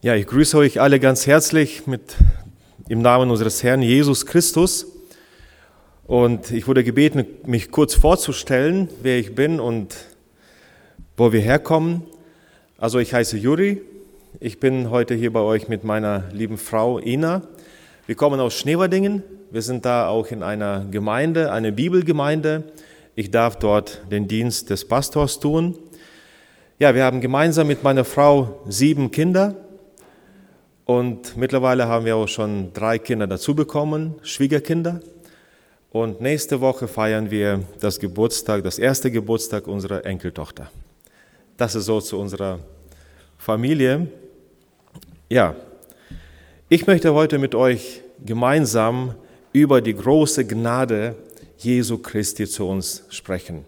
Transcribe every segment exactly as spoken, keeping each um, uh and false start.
Ja, ich grüße euch alle ganz herzlich mit, im Namen unseres Herrn Jesus Christus. Und ich wurde gebeten, mich kurz vorzustellen, wer ich bin und wo wir herkommen. Also ich heiße Juri, ich bin heute hier bei euch mit meiner lieben Frau Ina. Wir kommen aus Schneverdingen, wir sind da auch in einer Gemeinde, eine Bibelgemeinde. Ich darf dort den Dienst des Pastors tun. Ja, wir haben gemeinsam mit meiner Frau sieben Kinder. Und mittlerweile haben wir auch schon drei Kinder dazu bekommen, Schwiegerkinder. Und nächste Woche feiern wir das Geburtstag, das erste Geburtstag unserer Enkeltochter. Das ist so zu unserer Familie. Ja, ich möchte heute mit euch gemeinsam über die große Gnade Jesu Christi zu uns sprechen.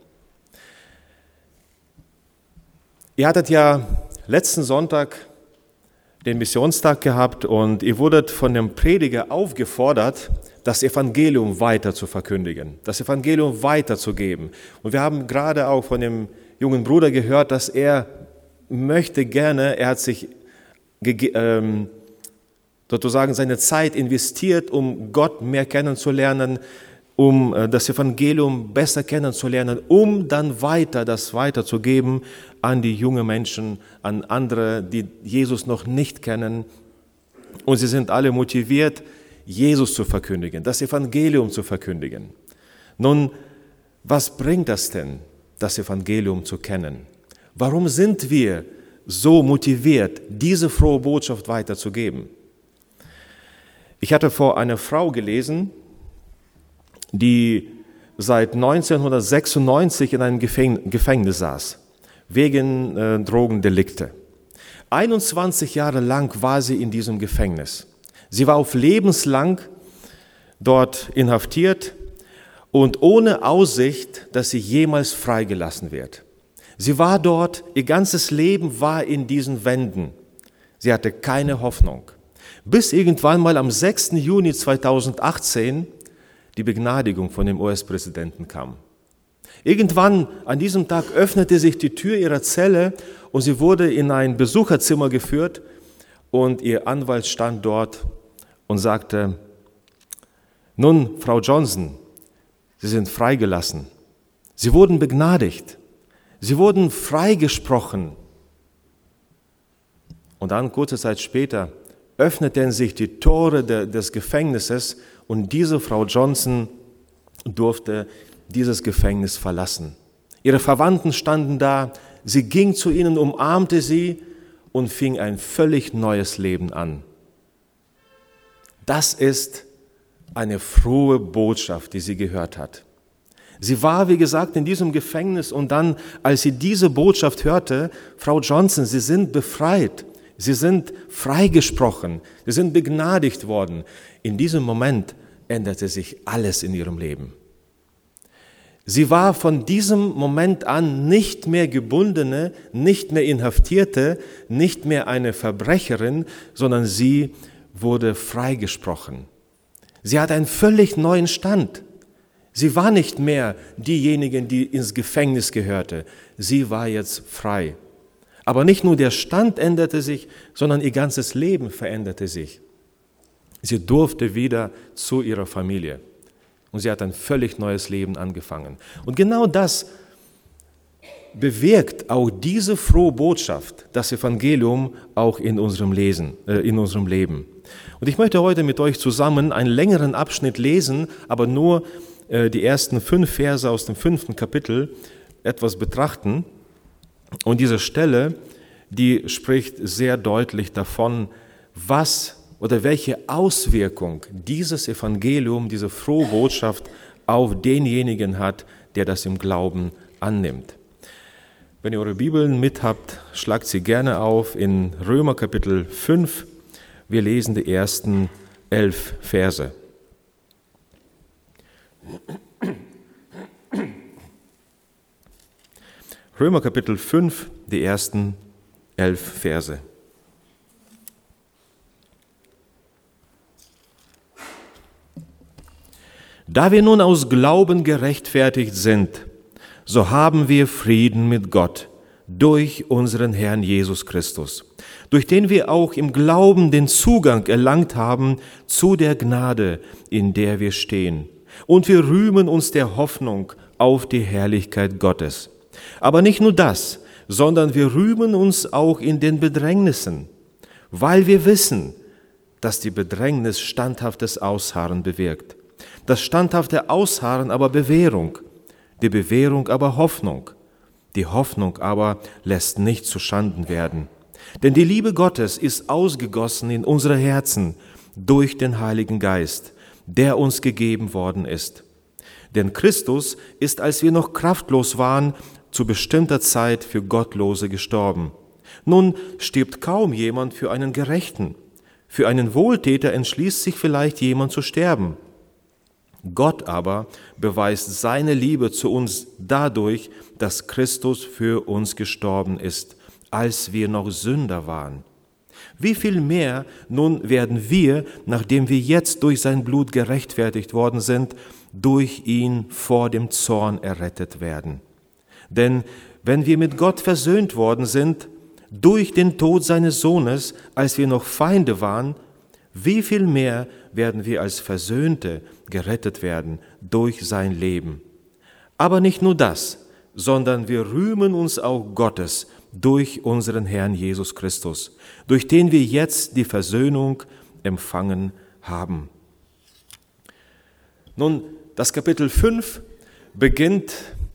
Ihr hattet ja letzten Sonntag den Missionstag gehabt und ihr wurdet von dem Prediger aufgefordert, das Evangelium weiter zu verkündigen, das Evangelium weiterzugeben. Und wir haben gerade auch von dem jungen Bruder gehört, dass er möchte gerne, er hat sich ähm, sozusagen seine Zeit investiert, um Gott mehr kennenzulernen, um das Evangelium besser kennenzulernen, um dann weiter das weiterzugeben an die jungen Menschen, an andere, die Jesus noch nicht kennen. Und sie sind alle motiviert, Jesus zu verkündigen, das Evangelium zu verkündigen. Nun, was bringt das denn, das Evangelium zu kennen? Warum sind wir so motiviert, diese frohe Botschaft weiterzugeben? Ich hatte vor einer Frau gelesen, die seit neunzehnhundertsechsundneunzig in einem Gefängnis saß, wegen äh, Drogendelikte. einundzwanzig Jahre lang war sie in diesem Gefängnis. Sie war auf lebenslang dort inhaftiert und ohne Aussicht, dass sie jemals freigelassen wird. Sie war dort, ihr ganzes Leben war in diesen Wänden. Sie hatte keine Hoffnung. Bis irgendwann mal am sechsten Juni zweitausendachtzehn die Begnadigung von dem U S-Präsidenten kam. Irgendwann an diesem Tag öffnete sich die Tür ihrer Zelle und sie wurde in ein Besucherzimmer geführt und ihr Anwalt stand dort und sagte, nun, Frau Johnson, Sie sind freigelassen. Sie wurden begnadigt. Sie wurden freigesprochen. Und dann, kurze Zeit später, öffneten sich die Tore de, des Gefängnisses und diese Frau Johnson durfte dieses Gefängnis verlassen. Ihre Verwandten standen da, sie ging zu ihnen, umarmte sie und fing ein völlig neues Leben an. Das ist eine frohe Botschaft, die sie gehört hat. Sie war, wie gesagt, in diesem Gefängnis und dann, als sie diese Botschaft hörte, Frau Johnson, Sie sind befreit, Sie sind freigesprochen, Sie sind begnadigt worden. In diesem Moment änderte sich alles in ihrem Leben. Sie war von diesem Moment an nicht mehr Gebundene, nicht mehr Inhaftierte, nicht mehr eine Verbrecherin, sondern sie wurde freigesprochen. Sie hatte einen völlig neuen Stand. Sie war nicht mehr diejenige, die ins Gefängnis gehörte. Sie war jetzt frei. Aber nicht nur der Stand änderte sich, sondern ihr ganzes Leben veränderte sich. Sie durfte wieder zu ihrer Familie. Und sie hat ein völlig neues Leben angefangen. Und genau das bewirkt auch diese frohe Botschaft, das Evangelium, auch in unserem, Lesen, äh, in unserem Leben. Und ich möchte heute mit euch zusammen einen längeren Abschnitt lesen, aber nur äh, die ersten fünf Verse aus dem fünften Kapitel etwas betrachten. Und diese Stelle, die spricht sehr deutlich davon, was oder welche Auswirkung dieses Evangelium, diese frohe Botschaft auf denjenigen hat, der das im Glauben annimmt. Wenn ihr eure Bibeln mit habt, schlagt sie gerne auf in Römer Kapitel fünf. Wir lesen die ersten elf Verse. Römer Kapitel fünf, die ersten elf Verse. Da wir nun aus Glauben gerechtfertigt sind, so haben wir Frieden mit Gott durch unseren Herrn Jesus Christus, durch den wir auch im Glauben den Zugang erlangt haben zu der Gnade, in der wir stehen. Und wir rühmen uns der Hoffnung auf die Herrlichkeit Gottes. Aber nicht nur das, sondern wir rühmen uns auch in den Bedrängnissen, weil wir wissen, dass die Bedrängnis standhaftes Ausharren bewirkt. Das standhafte Ausharren aber Bewährung, die Bewährung aber Hoffnung. Die Hoffnung aber lässt nicht zuschanden werden. Denn die Liebe Gottes ist ausgegossen in unsere Herzen durch den Heiligen Geist, der uns gegeben worden ist. Denn Christus ist, als wir noch kraftlos waren, zu bestimmter Zeit für Gottlose gestorben. Nun stirbt kaum jemand für einen Gerechten. Für einen Wohltäter entschließt sich vielleicht jemand zu sterben. Gott aber beweist seine Liebe zu uns dadurch, dass Christus für uns gestorben ist, als wir noch Sünder waren. Wie viel mehr nun werden wir, nachdem wir jetzt durch sein Blut gerechtfertigt worden sind, durch ihn vor dem Zorn errettet werden. Denn wenn wir mit Gott versöhnt worden sind, durch den Tod seines Sohnes, als wir noch Feinde waren, wie viel mehr werden wir als Versöhnte gerettet werden durch sein Leben. Aber nicht nur das, sondern wir rühmen uns auch Gottes durch unseren Herrn Jesus Christus, durch den wir jetzt die Versöhnung empfangen haben. Nun, das Kapitel fünf beginnt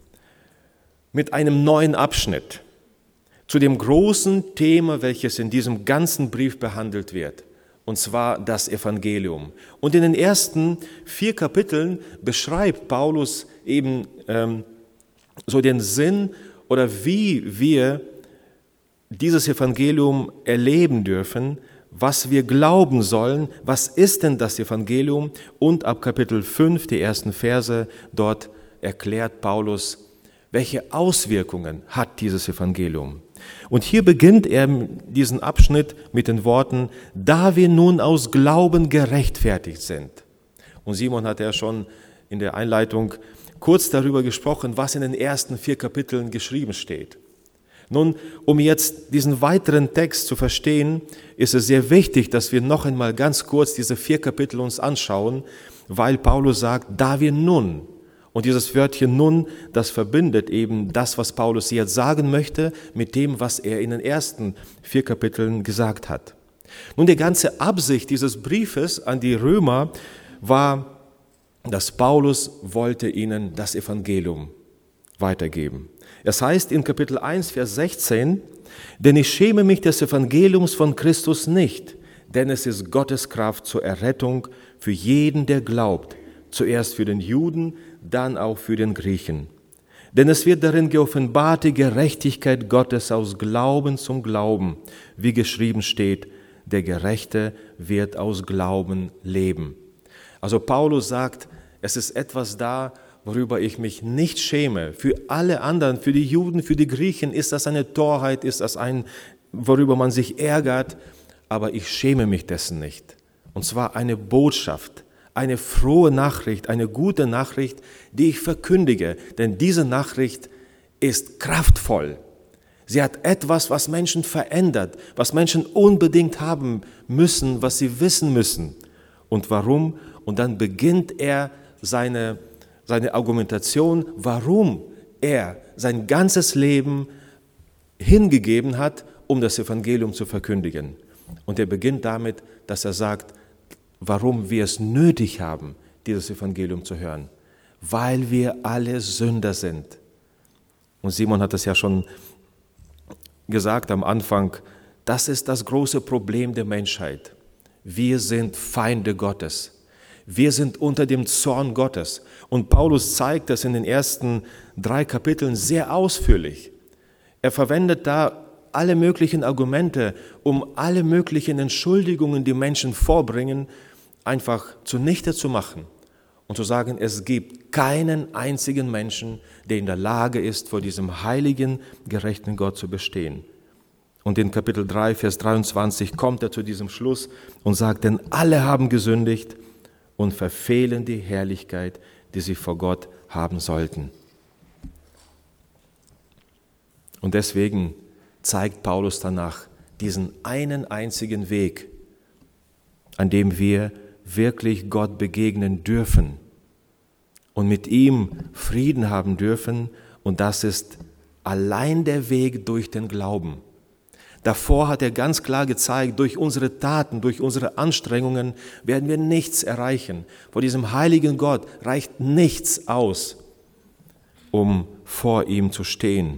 mit einem neuen Abschnitt zu dem großen Thema, welches in diesem ganzen Brief behandelt wird, und zwar das Evangelium. Und in den ersten vier Kapiteln beschreibt Paulus eben ähm, so den Sinn oder wie wir dieses Evangelium erleben dürfen, was wir glauben sollen, was ist denn das Evangelium? Und ab Kapitel fünf, die ersten Verse, dort erklärt Paulus, welche Auswirkungen hat dieses Evangelium. Und hier beginnt er diesen Abschnitt mit den Worten, da wir nun aus Glauben gerechtfertigt sind. Und Simon hat ja schon in der Einleitung kurz darüber gesprochen, was in den ersten vier Kapiteln geschrieben steht. Nun, um jetzt diesen weiteren Text zu verstehen, ist es sehr wichtig, dass wir noch einmal ganz kurz diese vier Kapitel uns anschauen, weil Paulus sagt, da wir nun, und dieses Wörtchen nun, das verbindet eben das, was Paulus jetzt sagen möchte, mit dem, was er in den ersten vier Kapiteln gesagt hat. Nun, die ganze Absicht dieses Briefes an die Römer war, dass Paulus wollte ihnen das Evangelium weitergeben. Es heißt in Kapitel eins, Vers sechzehn, denn ich schäme mich des Evangeliums von Christus nicht, denn es ist Gottes Kraft zur Errettung für jeden, der glaubt, zuerst für den Juden, dann auch für den Griechen. Denn es wird darin geoffenbart die Gerechtigkeit Gottes aus Glauben zum Glauben, wie geschrieben steht, der Gerechte wird aus Glauben leben. Also Paulus sagt, es ist etwas da, worüber ich mich nicht schäme. Für alle anderen, für die Juden, für die Griechen ist das eine Torheit, ist das ein, worüber man sich ärgert, aber ich schäme mich dessen nicht. Und zwar eine Botschaft, eine frohe Nachricht, eine gute Nachricht, die ich verkündige, denn diese Nachricht ist kraftvoll. Sie hat etwas, was Menschen verändert, was Menschen unbedingt haben müssen, was sie wissen müssen. Und warum? Und dann beginnt er seine, seine Argumentation, warum er sein ganzes Leben hingegeben hat, um das Evangelium zu verkündigen. Und er beginnt damit, dass er sagt, warum wir es nötig haben, dieses Evangelium zu hören. Weil wir alle Sünder sind. Und Simon hat es ja schon gesagt am Anfang, das ist das große Problem der Menschheit. Wir sind Feinde Gottes. Wir sind unter dem Zorn Gottes. Und Paulus zeigt das in den ersten drei Kapiteln sehr ausführlich. Er verwendet da alle möglichen Argumente, um alle möglichen Entschuldigungen, die Menschen vorbringen, einfach zunichte zu machen und zu sagen, es gibt keinen einzigen Menschen, der in der Lage ist, vor diesem heiligen, gerechten Gott zu bestehen. Und in Kapitel drei, Vers dreiundzwanzig kommt er zu diesem Schluss und sagt, denn alle haben gesündigt und verfehlen die Herrlichkeit, die sie vor Gott haben sollten. Und deswegen zeigt Paulus danach diesen einen einzigen Weg, an dem wir wirklich Gott begegnen dürfen und mit ihm Frieden haben dürfen. Und das ist allein der Weg durch den Glauben. Davor hat er ganz klar gezeigt, durch unsere Taten, durch unsere Anstrengungen werden wir nichts erreichen. Vor diesem heiligen Gott reicht nichts aus, um vor ihm zu stehen.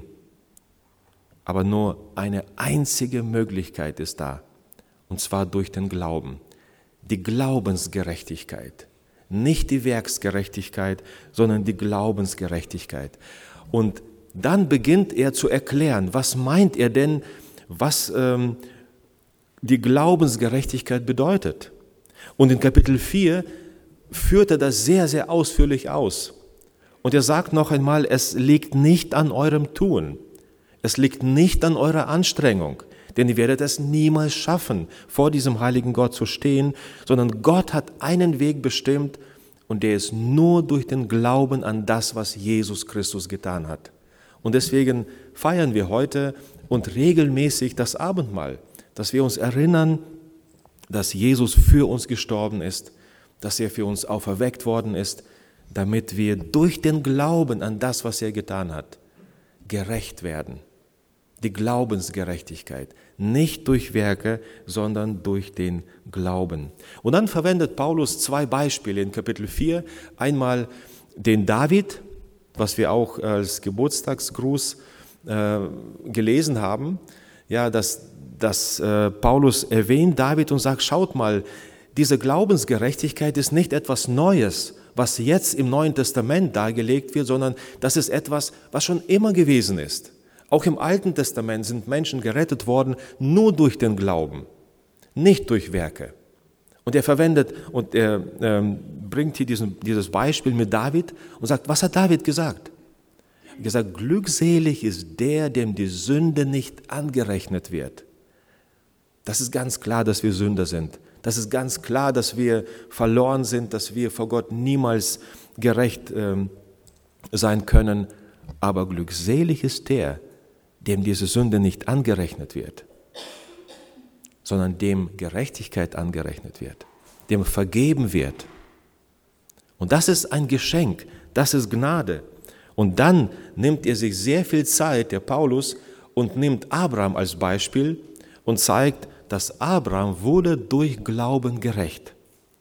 Aber nur eine einzige Möglichkeit ist da, und zwar durch den Glauben. Die Glaubensgerechtigkeit, nicht die Werksgerechtigkeit, sondern die Glaubensgerechtigkeit. Und dann beginnt er zu erklären, was meint er denn, was ähm, die Glaubensgerechtigkeit bedeutet. Und in Kapitel vier führt er das sehr, sehr ausführlich aus. Und er sagt noch einmal, es liegt nicht an eurem Tun, es liegt nicht an eurer Anstrengung, denn ihr werdet es niemals schaffen, vor diesem heiligen Gott zu stehen, sondern Gott hat einen Weg bestimmt und der ist nur durch den Glauben an das, was Jesus Christus getan hat. Und deswegen feiern wir heute und regelmäßig das Abendmahl, dass wir uns erinnern, dass Jesus für uns gestorben ist, dass er für uns auferweckt worden ist, damit wir durch den Glauben an das, was er getan hat, gerecht werden. Die Glaubensgerechtigkeit, nicht durch Werke, sondern durch den Glauben. Und dann verwendet Paulus zwei Beispiele in Kapitel vier. Einmal den David, was wir auch als Geburtstagsgruß äh, gelesen haben, ja, dass, dass äh, Paulus erwähnt David und sagt, schaut mal, diese Glaubensgerechtigkeit ist nicht etwas Neues, was jetzt im Neuen Testament dargelegt wird, sondern das ist etwas, was schon immer gewesen ist. Auch im Alten Testament sind Menschen gerettet worden, nur durch den Glauben, nicht durch Werke. Und er verwendet und er ähm, bringt hier diesen, dieses Beispiel mit David und sagt, was hat David gesagt? Er hat gesagt, glückselig ist der, dem die Sünde nicht angerechnet wird. Das ist ganz klar, dass wir Sünder sind. Das ist ganz klar, dass wir verloren sind, dass wir vor Gott niemals gerecht ähm, sein können. Aber glückselig ist der, dem diese Sünde nicht angerechnet wird, sondern dem Gerechtigkeit angerechnet wird, dem vergeben wird. Und das ist ein Geschenk, das ist Gnade. Und dann nimmt er sich sehr viel Zeit, der Paulus, und nimmt Abraham als Beispiel und zeigt, dass Abraham wurde durch Glauben gerecht.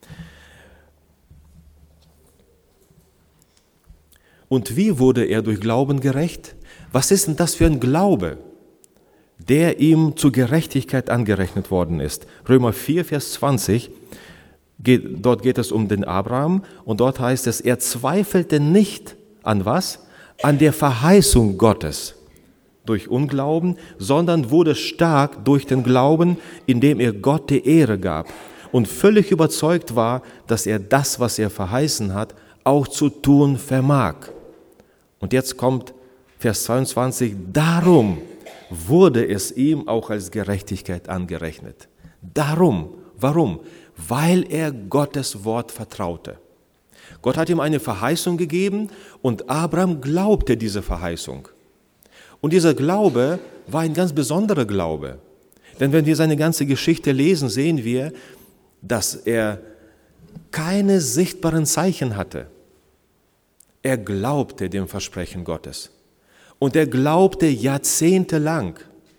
Und wie wurde er durch Glauben gerecht? Was ist denn das für ein Glaube, der ihm zur Gerechtigkeit angerechnet worden ist? Römer vier, Vers zwanzig, geht, dort geht es um den Abraham und dort heißt es, er zweifelte nicht an was? An der Verheißung Gottes durch Unglauben, sondern wurde stark durch den Glauben, indem er Gott die Ehre gab und völlig überzeugt war, dass er das, was er verheißen hat, auch zu tun vermag. Und jetzt kommt Vers zweiundzwanzig, darum wurde es ihm auch als Gerechtigkeit angerechnet. Darum, warum? Weil er Gottes Wort vertraute. Gott hat ihm eine Verheißung gegeben und Abraham glaubte diese Verheißung. Und dieser Glaube war ein ganz besonderer Glaube. Denn wenn wir seine ganze Geschichte lesen, sehen wir, dass er keine sichtbaren Zeichen hatte. Er glaubte dem Versprechen Gottes. Und er glaubte jahrzehntelang.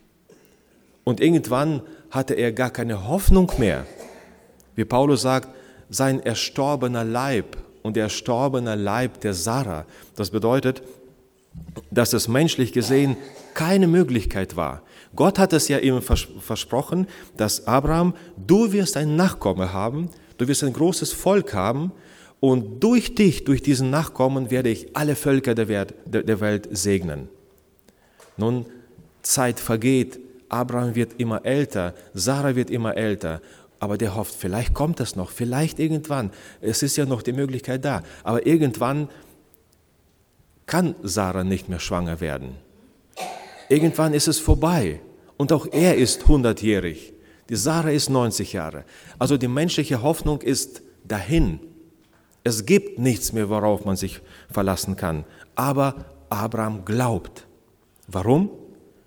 Und irgendwann hatte er gar keine Hoffnung mehr. Wie Paulus sagt, sein erstorbener Leib und der erstorbene Leib der Sarah. Das bedeutet, dass es menschlich gesehen keine Möglichkeit war. Gott hat es ja ihm versprochen, dass Abraham, du wirst einen Nachkomme haben, du wirst ein großes Volk haben und durch dich, durch diesen Nachkommen werde ich alle Völker der Welt segnen. Nun, Zeit vergeht, Abraham wird immer älter, Sarah wird immer älter, aber der hofft, vielleicht kommt das noch, vielleicht irgendwann, es ist ja noch die Möglichkeit da, aber irgendwann kann Sarah nicht mehr schwanger werden. Irgendwann ist es vorbei und auch er ist hundertjährig, die Sarah ist neunzig Jahre, also die menschliche Hoffnung ist dahin. Es gibt nichts mehr, worauf man sich verlassen kann, aber Abraham glaubt. Warum?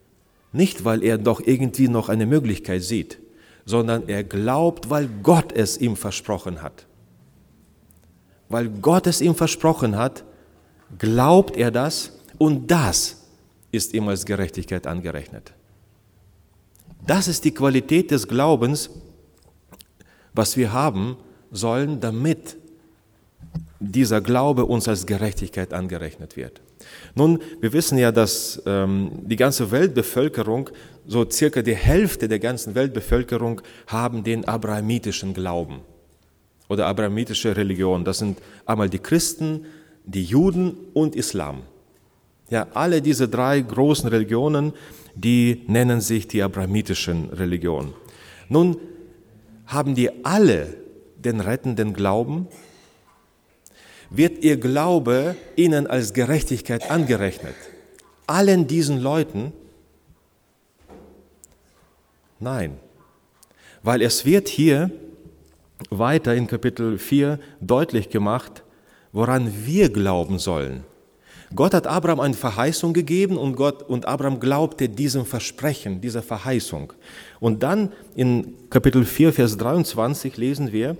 Nicht, weil er doch irgendwie noch eine Möglichkeit sieht, sondern er glaubt, weil Gott es ihm versprochen hat. Weil Gott es ihm versprochen hat, glaubt er das und das ist ihm als Gerechtigkeit angerechnet. Das ist die Qualität des Glaubens, was wir haben sollen, damit dieser Glaube uns als Gerechtigkeit angerechnet wird. Nun, wir wissen ja, dass ähm, die ganze Weltbevölkerung, so circa die Hälfte der ganzen Weltbevölkerung, haben den abrahamitischen Glauben oder abrahamitische Religion. Das sind einmal die Christen, die Juden und Islam. Ja, alle diese drei großen Religionen, die nennen sich die abrahamitischen Religionen. Nun haben die alle den rettenden Glauben? Wird ihr Glaube ihnen als Gerechtigkeit angerechnet? Allen diesen Leuten? Nein, weil es wird hier weiter in Kapitel vier deutlich gemacht, woran wir glauben sollen. Gott hat Abraham eine Verheißung gegeben und, Gott, und Abraham glaubte diesem Versprechen, dieser Verheißung. Und dann in Kapitel vier, Vers dreiundzwanzig lesen wir,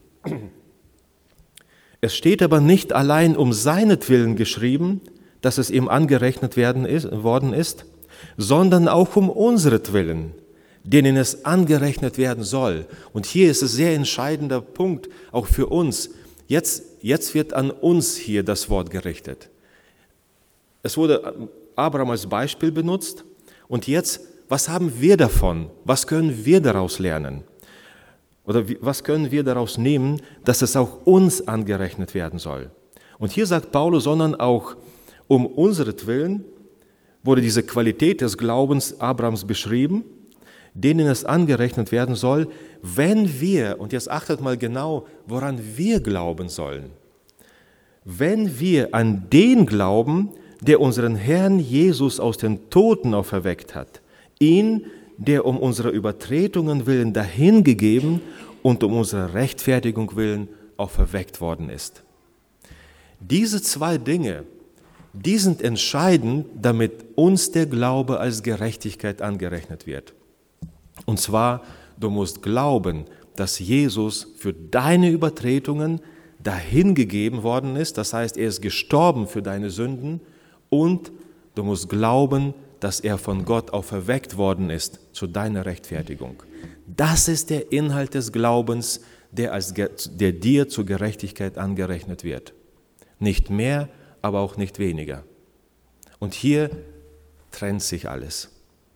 es steht aber nicht allein um seinetwillen geschrieben, dass es ihm angerechnet werden ist, worden ist, sondern auch um unseretwillen, denen es angerechnet werden soll. Und hier ist es ein sehr entscheidender Punkt, auch für uns. Jetzt, jetzt wird an uns hier das Wort gerichtet. Es wurde Abraham als Beispiel benutzt und jetzt, was haben wir davon? Was können wir daraus lernen? Oder was können wir daraus nehmen, dass es auch uns angerechnet werden soll? Und hier sagt Paulus, sondern auch um unseretwillen wurde diese Qualität des Glaubens Abrahams beschrieben, denen es angerechnet werden soll, wenn wir, und jetzt achtet mal genau, woran wir glauben sollen, wenn wir an den glauben, der unseren Herrn Jesus aus den Toten auferweckt hat, ihn, der um unsere Übertretungen willen dahingegeben und um unsere Rechtfertigung willen auferweckt worden ist. Diese zwei Dinge, die sind entscheidend, damit uns der Glaube als Gerechtigkeit angerechnet wird. Und zwar, du musst glauben, dass Jesus für deine Übertretungen dahingegeben worden ist, das heißt, er ist gestorben für deine Sünden, und du musst glauben, dass er von Gott auferweckt worden ist zu deiner Rechtfertigung. Das ist der Inhalt des Glaubens, der, als, der dir zur Gerechtigkeit angerechnet wird. Nicht mehr, aber auch nicht weniger. Und hier trennt sich alles.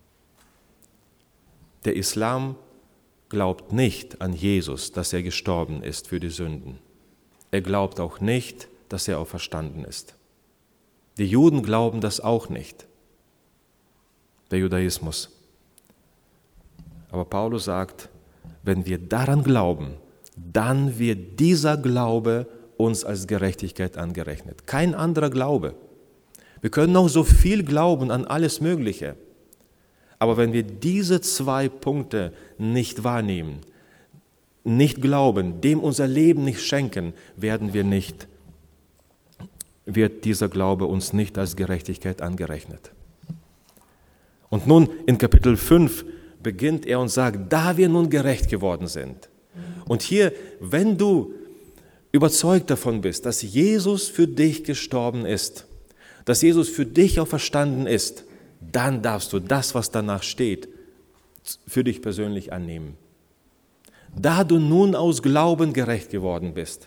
Der Islam glaubt nicht an Jesus, dass er gestorben ist für die Sünden. Er glaubt auch nicht, dass er auferstanden ist. Die Juden glauben das auch nicht, der Judaismus. Aber Paulus sagt, wenn wir daran glauben, dann wird dieser Glaube uns als Gerechtigkeit angerechnet. Kein anderer Glaube. Wir können auch so viel glauben an alles Mögliche. Aber wenn wir diese zwei Punkte nicht wahrnehmen, nicht glauben, dem unser Leben nicht schenken, werden wir nicht, wird dieser Glaube uns nicht als Gerechtigkeit angerechnet. Und nun in Kapitel fünf beginnt er und sagt, da wir nun gerecht geworden sind. Und hier, wenn du überzeugt davon bist, dass Jesus für dich gestorben ist, dass Jesus für dich auferstanden ist, dann darfst du das, was danach steht, für dich persönlich annehmen. Da du nun aus Glauben gerecht geworden bist,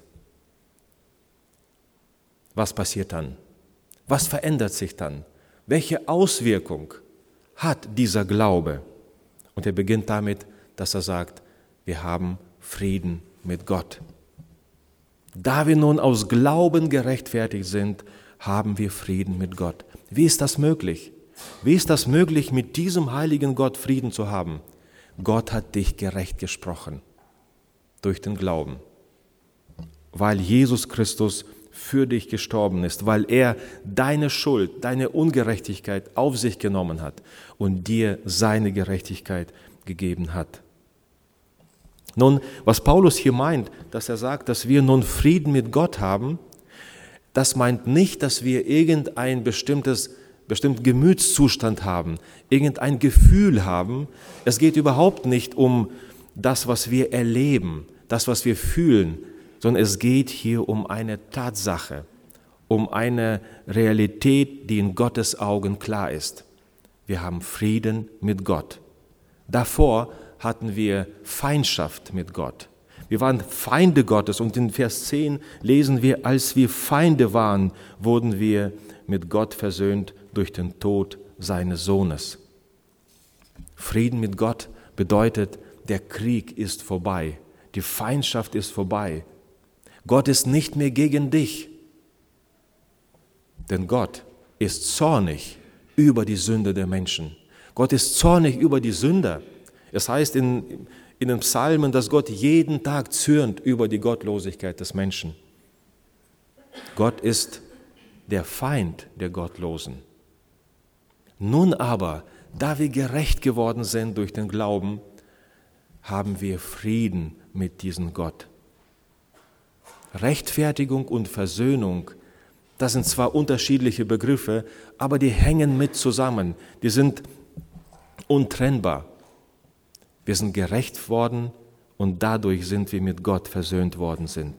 was passiert dann? Was verändert sich dann? Welche Auswirkung hat dieser Glaube? Und er beginnt damit, dass er sagt, wir haben Frieden mit Gott. Da wir nun aus Glauben gerechtfertigt sind, haben wir Frieden mit Gott. Wie ist das möglich? Wie ist das möglich, mit diesem heiligen Gott Frieden zu haben? Gott hat dich gerecht gesprochen durch den Glauben, weil Jesus Christus für dich gestorben ist, weil er deine Schuld, deine Ungerechtigkeit auf sich genommen hat und dir seine Gerechtigkeit gegeben hat. Nun, was Paulus hier meint, dass er sagt, dass wir nun Frieden mit Gott haben, das meint nicht, dass wir irgendein bestimmtes bestimmten Gemütszustand haben, irgendein Gefühl haben. Es geht überhaupt nicht um das, was wir erleben, das, was wir fühlen, sondern es geht hier um eine Tatsache, um eine Realität, die in Gottes Augen klar ist. Wir haben Frieden mit Gott. Davor hatten wir Feindschaft mit Gott. Wir waren Feinde Gottes und in Vers zehn lesen wir, als wir Feinde waren, wurden wir mit Gott versöhnt durch den Tod seines Sohnes. Frieden mit Gott bedeutet, der Krieg ist vorbei, die Feindschaft ist vorbei. Gott ist nicht mehr gegen dich, denn Gott ist zornig über die Sünde der Menschen. Gott ist zornig über die Sünder. Es heißt in, in den Psalmen, dass Gott jeden Tag zürnt über die Gottlosigkeit des Menschen. Gott ist der Feind der Gottlosen. Nun aber, da wir gerecht geworden sind durch den Glauben, haben wir Frieden mit diesem Gott. Rechtfertigung und Versöhnung, das sind zwar unterschiedliche Begriffe, aber die hängen mit zusammen. Die sind untrennbar. Wir sind gerecht worden und dadurch sind wir mit Gott versöhnt worden sind.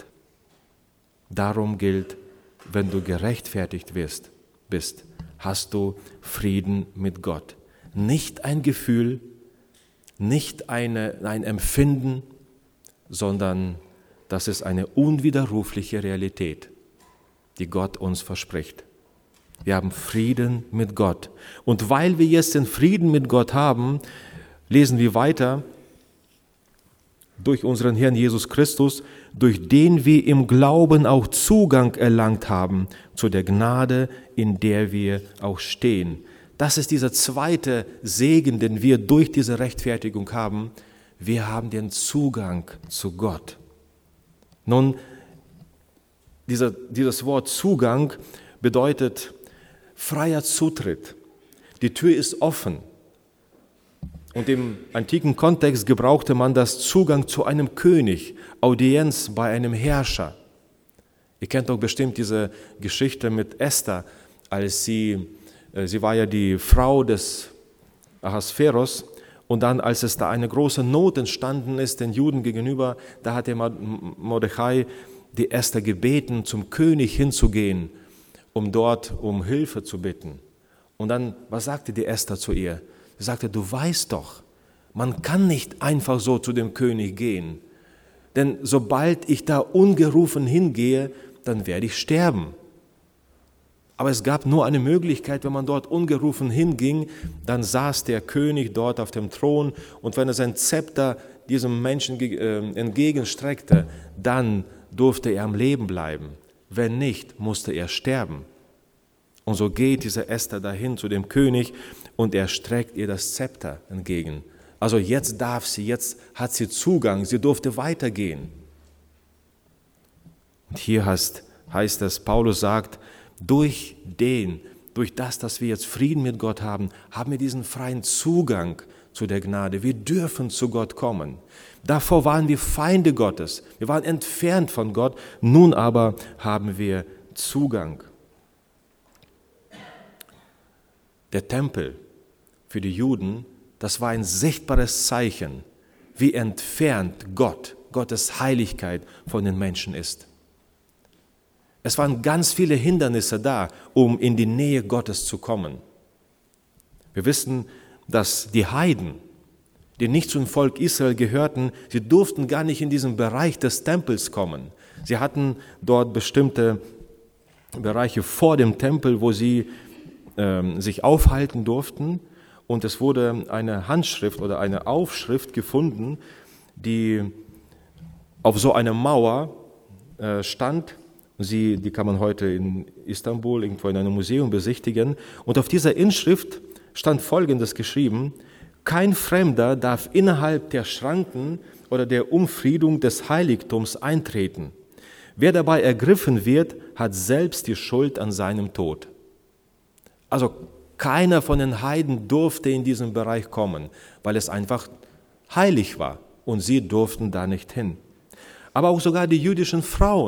Darum gilt, wenn du gerechtfertigt wirst, bist, hast du Frieden mit Gott. Nicht ein Gefühl, nicht eine, ein Empfinden, sondern das ist eine unwiderrufliche Realität, die Gott uns verspricht. Wir haben Frieden mit Gott. Und weil wir jetzt den Frieden mit Gott haben, lesen wir weiter, durch unseren Herrn Jesus Christus, durch den wir im Glauben auch Zugang erlangt haben zu der Gnade, in der wir auch stehen. Das ist dieser zweite Segen, den wir durch diese Rechtfertigung haben. Wir haben den Zugang zu Gott. Nun, dieser, dieses Wort Zugang bedeutet freier Zutritt. Die Tür ist offen. Und im antiken Kontext gebrauchte man das Zugang zu einem König, Audienz bei einem Herrscher. Ihr kennt doch bestimmt diese Geschichte mit Esther, als sie, sie war ja die Frau des Ahasveros, und dann, als es da eine große Not entstanden ist den Juden gegenüber, da hat der Mordechai die Esther gebeten, zum König hinzugehen, um dort um Hilfe zu bitten. Und dann, was sagte die Esther zu ihr? Sie sagte, du weißt doch, man kann nicht einfach so zu dem König gehen, denn sobald ich da ungerufen hingehe, dann werde ich sterben. Aber es gab nur eine Möglichkeit, wenn man dort ungerufen hinging, dann saß der König dort auf dem Thron und wenn er sein Zepter diesem Menschen entgegenstreckte, dann durfte er am Leben bleiben. Wenn nicht, musste er sterben. Und so geht diese Esther dahin zu dem König und er streckt ihr das Zepter entgegen. Also jetzt darf sie, jetzt hat sie Zugang, sie durfte weitergehen. Und hier heißt, heißt es, Paulus sagt, durch den, durch das, dass wir jetzt Frieden mit Gott haben, haben wir diesen freien Zugang zu der Gnade. Wir dürfen zu Gott kommen. Davor waren wir Feinde Gottes. Wir waren entfernt von Gott. Nun aber haben wir Zugang. Der Tempel für die Juden, das war ein sichtbares Zeichen, wie entfernt Gott, Gottes Heiligkeit von den Menschen ist. Es waren ganz viele Hindernisse da, um in die Nähe Gottes zu kommen. Wir wissen, dass die Heiden, die nicht zum Volk Israel gehörten, sie durften gar nicht in diesen Bereich des Tempels kommen. Sie hatten dort bestimmte Bereiche vor dem Tempel, wo sie äh, sich aufhalten durften. Und es wurde eine Handschrift oder eine Aufschrift gefunden, die auf so einer Mauer äh, stand. Sie, die kann man heute in Istanbul irgendwo in einem Museum besichtigen. Und auf dieser Inschrift stand Folgendes geschrieben: Kein Fremder darf innerhalb der Schranken oder der Umfriedung des Heiligtums eintreten. Wer dabei ergriffen wird, hat selbst die Schuld an seinem Tod. Also keiner von den Heiden durfte in diesen Bereich kommen, weil es einfach heilig war und sie durften da nicht hin. Aber auch sogar die jüdischen Frauen,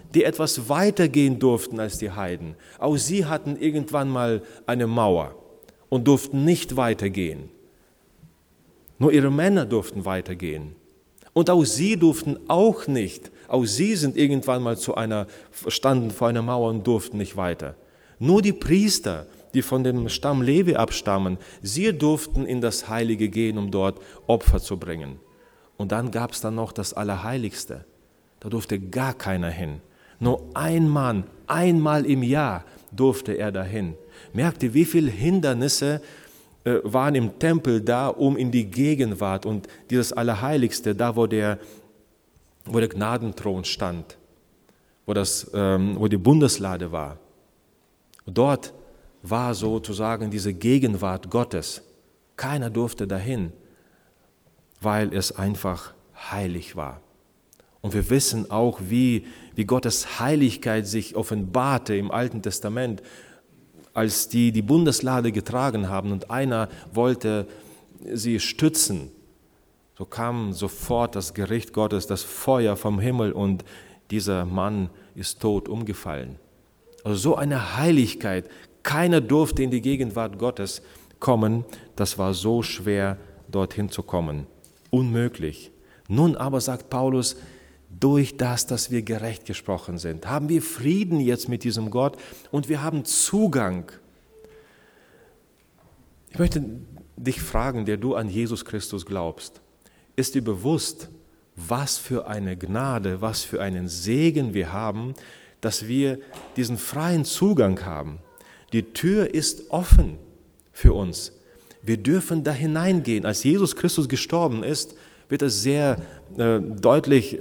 die etwas weiter gehen durften als die Heiden. Auch sie hatten irgendwann mal eine Mauer und durften nicht weitergehen. Nur ihre Männer durften weitergehen. Und auch sie durften auch nicht. Auch sie sind irgendwann mal zu einer, standen vor einer Mauer und durften nicht weiter. Nur die Priester, die von dem Stamm Levi abstammen, sie durften in das Heilige gehen, um dort Opfer zu bringen. Und dann gab es dann noch das Allerheiligste. Da durfte gar keiner hin. Nur ein Mann, einmal im Jahr durfte er dahin. Merkt ihr, wie viele Hindernisse äh, waren im Tempel da, um in die Gegenwart und dieses Allerheiligste, da wo der, wo der Gnadenthron stand, wo, das, ähm, wo die Bundeslade war. Dort war sozusagen diese Gegenwart Gottes. Keiner durfte dahin, weil es einfach heilig war. Und wir wissen auch, wie, wie Gottes Heiligkeit sich offenbarte im Alten Testament, als die die Bundeslade getragen haben und einer wollte sie stützen. So kam sofort das Gericht Gottes, das Feuer vom Himmel und dieser Mann ist tot umgefallen. Also so eine Heiligkeit, keiner durfte in die Gegenwart Gottes kommen, das war so schwer, dorthin zu kommen. Unmöglich. Nun aber sagt Paulus, durch das, dass wir gerecht gesprochen sind, haben wir Frieden jetzt mit diesem Gott und wir haben Zugang. Ich möchte dich fragen, der du an Jesus Christus glaubst, ist dir bewusst, was für eine Gnade, was für einen Segen wir haben, dass wir diesen freien Zugang haben. Die Tür ist offen für uns. Wir dürfen da hineingehen. Als Jesus Christus gestorben ist, wird es sehr äh, deutlich äh,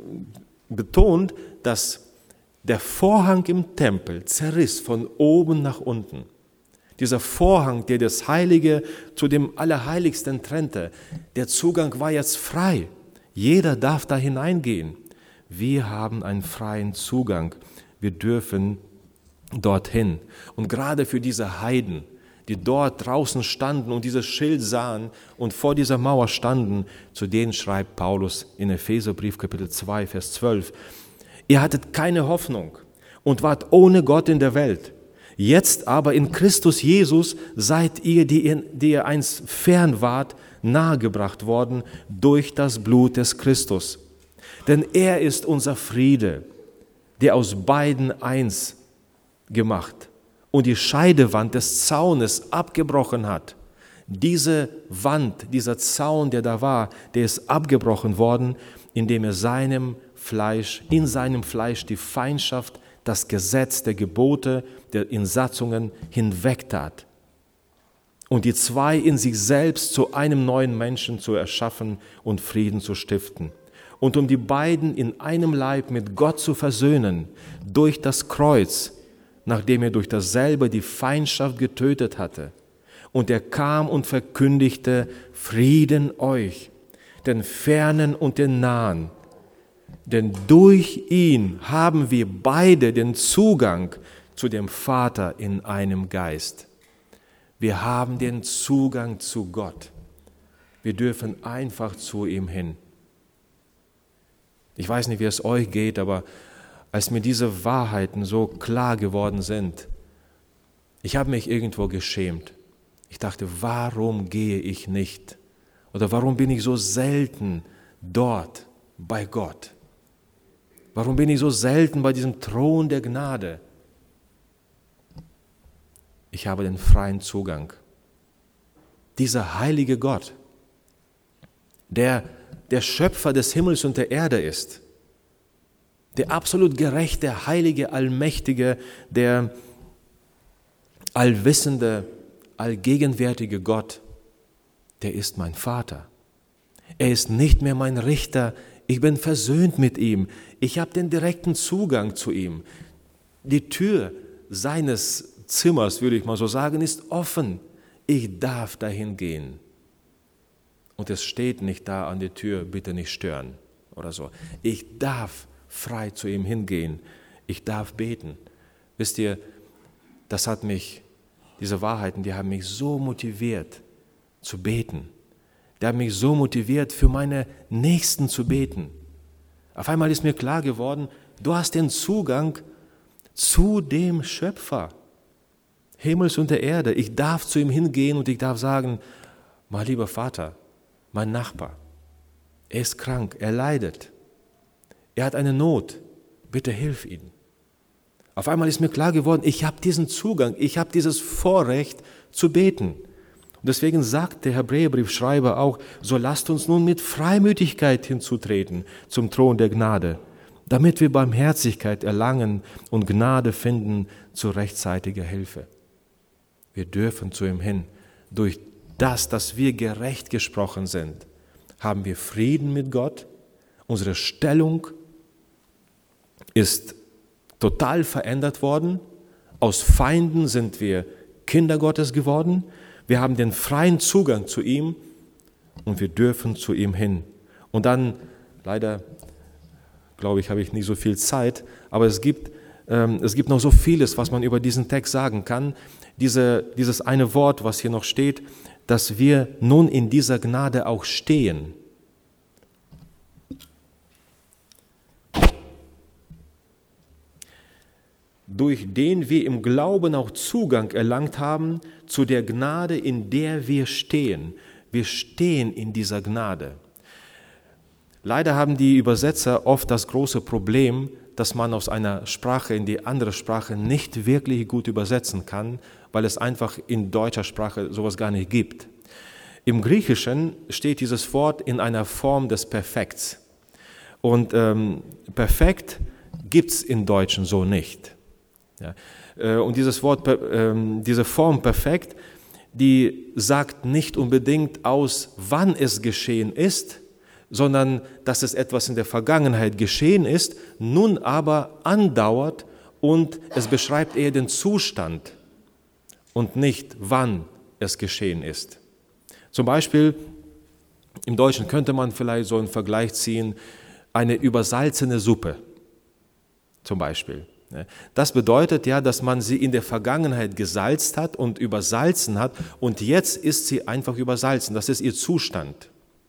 betont, dass der Vorhang im Tempel zerriss von oben nach unten. Dieser Vorhang, der das Heilige zu dem Allerheiligsten trennte, der Zugang war jetzt frei. Jeder darf da hineingehen. Wir haben einen freien Zugang. Wir dürfen dorthin. Und gerade für diese Heiden, die dort draußen standen und dieses Schild sahen und vor dieser Mauer standen, zu denen schreibt Paulus in Epheserbrief Kapitel zwei, Vers zwölf, ihr hattet keine Hoffnung und wart ohne Gott in der Welt. Jetzt aber in Christus Jesus seid ihr, die ihr, die ihr einst fern wart, nahegebracht worden durch das Blut des Christus. Denn er ist unser Friede, der aus beiden eins gemacht und die Scheidewand des Zaunes abgebrochen hat. Diese Wand, dieser Zaun, der da war, der ist abgebrochen worden, indem er seinem Fleisch, in seinem Fleisch die Feindschaft, das Gesetz der Gebote, der Insatzungen hinwegtat und die zwei in sich selbst zu einem neuen Menschen zu erschaffen und Frieden zu stiften. Und um die beiden in einem Leib mit Gott zu versöhnen, durch das Kreuz, nachdem er durch dasselbe die Feindschaft getötet hatte. Und er kam und verkündigte, Frieden euch, den Fernen und den Nahen. Denn durch ihn haben wir beide den Zugang zu dem Vater in einem Geist. Wir haben den Zugang zu Gott. Wir dürfen einfach zu ihm hin. Ich weiß nicht, wie es euch geht, aber als mir diese Wahrheiten so klar geworden sind, ich habe mich irgendwo geschämt. Ich dachte, warum gehe ich nicht? Oder warum bin ich so selten dort bei Gott? Warum bin ich so selten bei diesem Thron der Gnade? Ich habe den freien Zugang. Dieser heilige Gott, der der Schöpfer des Himmels und der Erde ist, der absolut gerechte, heilige, allmächtige, der allwissende, allgegenwärtige Gott, der ist mein Vater. Er ist nicht mehr mein Richter, ich bin versöhnt mit ihm, ich habe den direkten Zugang zu ihm. Die Tür seines Zimmers, würde ich mal so sagen, ist offen. Ich darf dahin gehen. Und es steht nicht da an der Tür, bitte nicht stören oder so. Ich darf frei zu ihm hingehen. Ich darf beten. Wisst ihr, das hat mich, diese Wahrheiten, die haben mich so motiviert zu beten. Die haben mich so motiviert, für meine Nächsten zu beten. Auf einmal ist mir klar geworden, Du hast den Zugang zu dem Schöpfer, Himmels und der Erde. Ich darf zu ihm hingehen und ich darf sagen, mein lieber Vater, mein Nachbar, er ist krank, er leidet, er hat eine Not, bitte hilf ihm. Auf einmal ist mir klar geworden, ich habe diesen Zugang, ich habe dieses Vorrecht zu beten. Und deswegen sagt der Hebräerbriefschreiber auch, so lasst uns nun mit Freimütigkeit hinzutreten zum Thron der Gnade, damit wir Barmherzigkeit erlangen und Gnade finden zu rechtzeitiger Hilfe. Wir dürfen zu ihm hin. Durch das, dass wir gerecht gesprochen sind, haben wir Frieden mit Gott. Unsere Stellung ist total verändert worden. Aus Feinden sind wir Kinder Gottes geworden. Wir haben den freien Zugang zu ihm und wir dürfen zu ihm hin. Und dann, leider, glaube ich, habe ich nicht so viel Zeit, aber es gibt, ähm, es gibt noch so vieles, was man über diesen Text sagen kann. Diese, dieses eine Wort, was hier noch steht, dass wir nun in dieser Gnade auch stehen. Durch den wir im Glauben auch Zugang erlangt haben zu der Gnade, in der wir stehen. Wir stehen in dieser Gnade. Leider haben die Übersetzer oft das große Problem, dass man aus einer Sprache in die andere Sprache nicht wirklich gut übersetzen kann, weil es einfach in deutscher Sprache sowas gar nicht gibt. Im Griechischen steht dieses Wort in einer Form des Perfekts. Und ähm, perfekt gibt es im Deutschen so nicht. Ja. Und dieses Wort, ähm, diese Form perfekt, die sagt nicht unbedingt aus, wann es geschehen ist, sondern dass es etwas in der Vergangenheit geschehen ist, nun aber andauert und es beschreibt eher den Zustand und nicht, wann es geschehen ist. Zum Beispiel, im Deutschen könnte man vielleicht so einen Vergleich ziehen, eine übersalzene Suppe zum Beispiel. Das bedeutet ja, dass man sie in der Vergangenheit gesalzt hat und übersalzen hat und jetzt ist sie einfach übersalzen. Das ist ihr Zustand.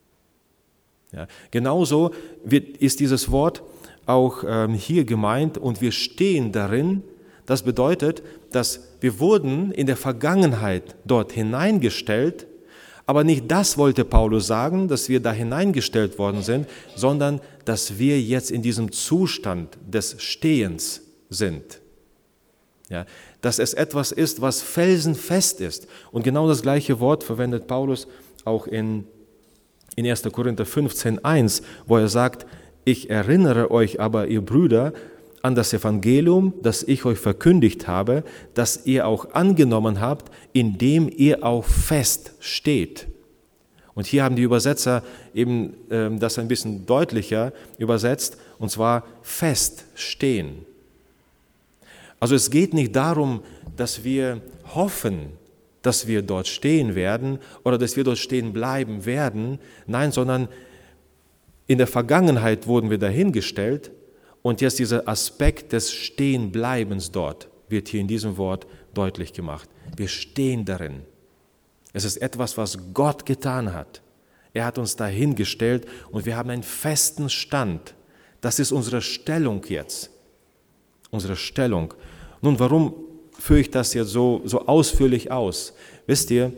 Ja, genauso wird, ist dieses Wort auch ähm, hier gemeint und wir stehen darin. Das bedeutet, dass wir wurden in der Vergangenheit dort hineingestellt, aber nicht das wollte Paulus sagen, dass wir da hineingestellt worden sind, sondern dass wir jetzt in diesem Zustand des Stehens sind. Ja, dass es etwas ist, was felsenfest ist. Und genau das gleiche Wort verwendet Paulus auch in, in erster Korinther fünfzehn eins, wo er sagt, ich erinnere euch aber, ihr Brüder, an das Evangelium, das ich euch verkündigt habe, das ihr auch angenommen habt, indem ihr auch fest steht. Und hier haben die Übersetzer eben äh, das ein bisschen deutlicher übersetzt, und zwar fest stehen. Also es geht nicht darum, dass wir hoffen, dass wir dort stehen werden oder dass wir dort stehen bleiben werden. Nein, sondern in der Vergangenheit wurden wir dahingestellt und jetzt dieser Aspekt des Stehenbleibens dort wird hier in diesem Wort deutlich gemacht. Wir stehen darin. Es ist etwas, was Gott getan hat. Er hat uns dahingestellt und wir haben einen festen Stand. Das ist unsere Stellung jetzt. Unsere Stellung. Nun, warum führe ich das jetzt so, so ausführlich aus? Wisst ihr,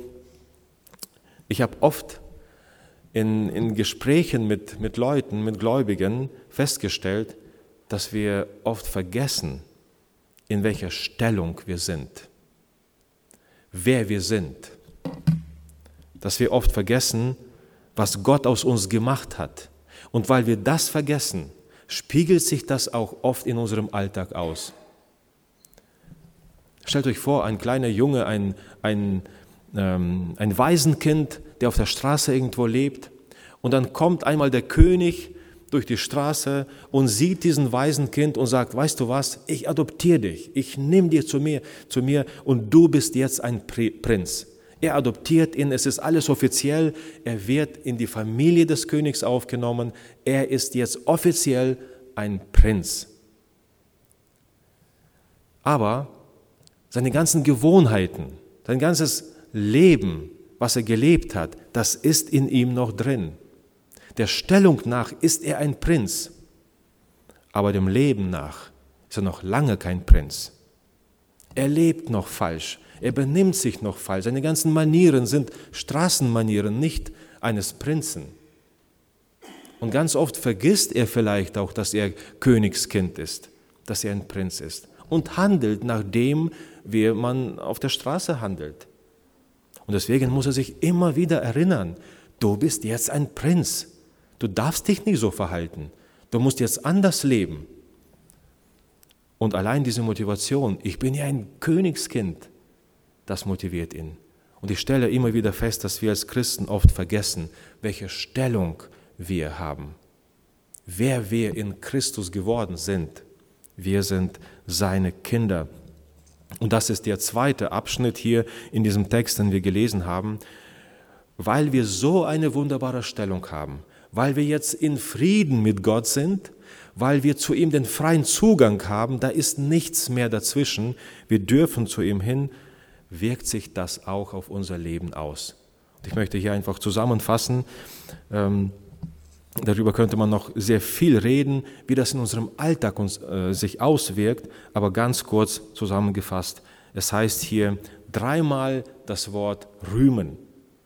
ich habe oft in, in Gesprächen mit, mit Leuten, mit Gläubigen festgestellt, dass wir oft vergessen, in welcher Stellung wir sind, wer wir sind. Dass wir oft vergessen, was Gott aus uns gemacht hat. Und weil wir das vergessen, spiegelt sich das auch oft in unserem Alltag aus. Stellt euch vor, ein kleiner Junge, ein, ein, ähm, ein Waisenkind, der auf der Straße irgendwo lebt, und dann kommt einmal der König durch die Straße und sieht diesen Waisenkind und sagt, weißt du was, ich adoptiere dich, ich nehme dich zu mir, zu mir und du bist jetzt ein Prinz. Er adoptiert ihn, es ist alles offiziell, er wird in die Familie des Königs aufgenommen, er ist jetzt offiziell ein Prinz. Aber seine ganzen Gewohnheiten, sein ganzes Leben, was er gelebt hat, das ist in ihm noch drin. Der Stellung nach ist er ein Prinz. aber dem Leben nach ist er noch lange kein Prinz. Er lebt noch falsch, er benimmt sich noch falsch, seine ganzen Manieren sind Straßenmanieren, nicht eines Prinzen. Und ganz oft vergisst er vielleicht auch, dass er Königskind ist, dass er ein Prinz ist und handelt nach dem, wie man auf der Straße handelt. Und deswegen muss er sich immer wieder erinnern, du bist jetzt ein Prinz, du darfst dich nicht so verhalten, du musst jetzt anders leben. Und allein diese Motivation, ich bin ja ein Königskind, das motiviert ihn. Und ich stelle immer wieder fest, dass wir als Christen oft vergessen, welche Stellung wir haben, wer wir in Christus geworden sind. Wir sind seine Kinder. Und das ist der zweite Abschnitt hier in diesem Text, den wir gelesen haben. Weil wir so eine wunderbare Stellung haben, weil wir jetzt in Frieden mit Gott sind, weil wir zu ihm den freien Zugang haben, da ist nichts mehr dazwischen, wir dürfen zu ihm hin, wirkt sich das auch auf unser Leben aus. Und ich möchte hier einfach zusammenfassen, ähm, darüber könnte man noch sehr viel reden, wie das in unserem Alltag uns, äh, sich auswirkt, aber ganz kurz zusammengefasst, es heißt hier dreimal das Wort rühmen.